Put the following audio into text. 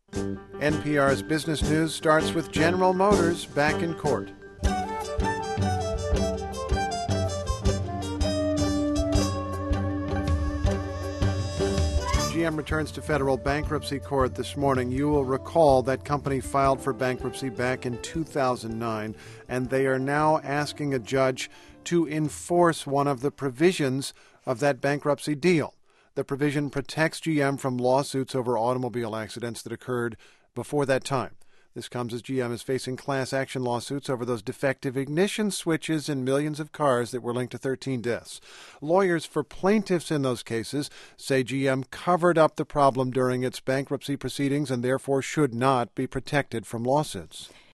NPR's Business News starts with General Motors back in court. GM returns to federal bankruptcy court this morning. You will recall that company filed for bankruptcy back in 2009, and they are now asking a judge to enforce one of the provisions of that bankruptcy deal. The provision protects GM from lawsuits over automobile accidents that occurred before that time. This comes as GM is facing class action lawsuits over those defective ignition switches in millions of cars that were linked to 13 deaths. Lawyers for plaintiffs in those cases say GM covered up the problem during its bankruptcy proceedings and therefore should not be protected from lawsuits.